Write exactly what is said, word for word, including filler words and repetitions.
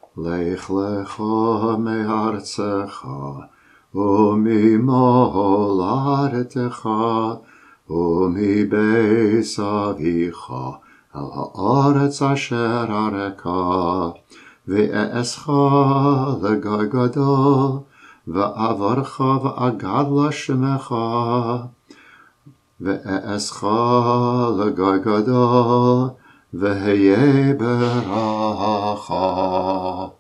לך לך מארצך וממולדתך ומבית אביך אל הארץ אשר אראך, ואעשך לגוי גדול, ואברך ואגדלה שמך, ואעשך לגוי גדול, והיה ברכה.